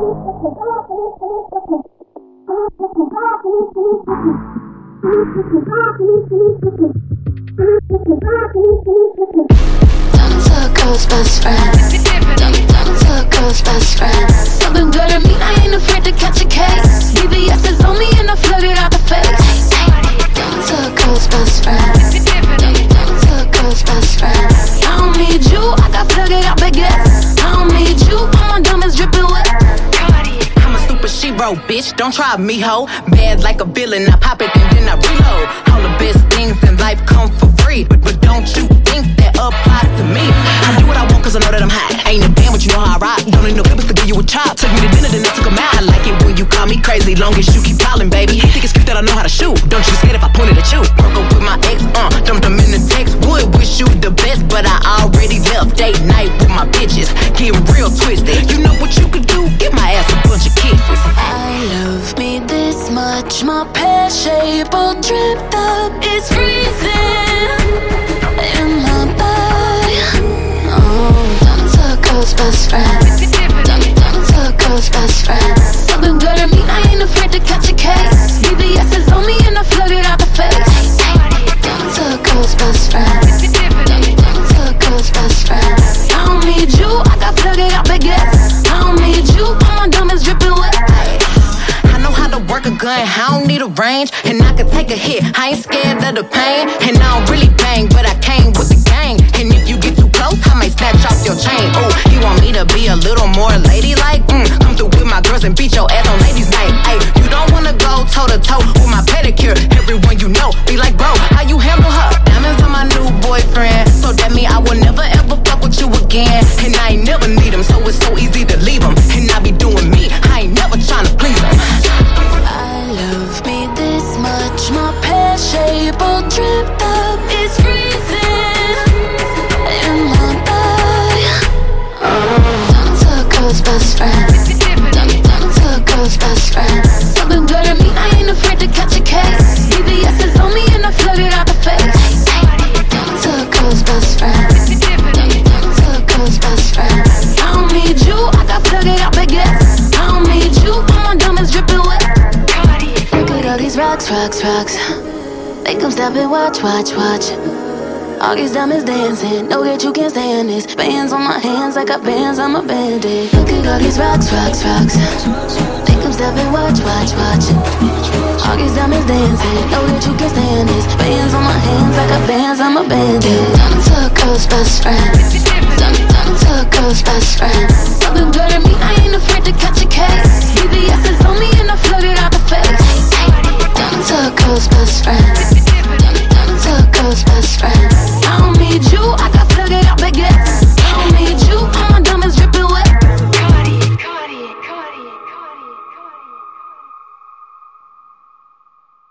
girl's best friend. Turn into a girl's best friend. Something good at me, I ain't afraid to catch a case. BBS is on me and I flood it out the face. Turn into a girl's best friend. Turn into a girl's best friend. I don't need you, I got flooded out baguettes. I don't need you, all my diamonds dripping wet. I'm a super shero, bitch, don't try me, ho. Bad like a villain, I pop it and then I reload. All the best things in life come for free, but don't you think that applies to me? I do what I want cause I know that I'm hot. I ain't a band, but you know how I rock. Don't need no papers to give you a chop. Took me to dinner, then I took 'em out. I like it when you call me crazy, long as you keep calling, baby. You think it's cute that I know how to shoot? Don't you scared if I pointed at you? Broke up with my ex, dumped them in the text. Would wish you the best, but I already left. Date night with my bitches, getting real twisted. You know what you could do? Give my ass a bunch of kisses. I love me this much, my pear shape all dripped up. It's freezing in my body. Oh, turn into a girl's best friend. Turn into a girl's best friend. Something good at me, I ain't afraid to catch a case. BBS is on me and I flood it out the face. Turn into a girl's best friend. Turn into a girl's best friend. I don't need you, I got flooded out baguettes. I don't need you, all my diamonds dripping wet. Work a gun, I don't need a range, and I can take a hit. I ain't scared of the pain, and I don't really bang, but I came with the gang. And if you get too close, I might snatch off your chain. Ooh, you want me to be a little more ladylike? Come through with my girls and beat your ass on ladies' night. Ay, you don't wanna go toe to toe with my pedicure. Everyone you know be like, bro, how you handle her? Diamonds on my new boyfriend, so that mean I will never ever fuck with you again. And I ain't never need him, so it's so easy to leave him. And I be doing me, I ain't never tryna please him. Love me this much, my pear shape all dripped up. It's freezing in my body. Turn into a girl's best friend. Turn into a girl's best friend. Something good at me, I ain't afraid to catch a case. BBS is on me and I flood it out the face. Turn into a girl's best friend. Turn into a girl's best friend. I don't need you, I got flooded out baguettes. I don't need you, all my diamonds dripping wet. All these rocks, make 'em stop and watch. All these diamonds dancing, know that you can't stand this. Bands on my hands, I got bands on my bandit. Look at all these rocks, make 'em stop and watch. All these diamonds dancing, know that you can't stand this. Bands on my hands, I got bands on my bandit. Turn into a girl's best friend. Turn into a girl's best friend. Something good at me, I ain't afraid to catch a case. BBS is on me and I flood it out the face. Turn into a girl's best friend. Turn into a girl's best friend.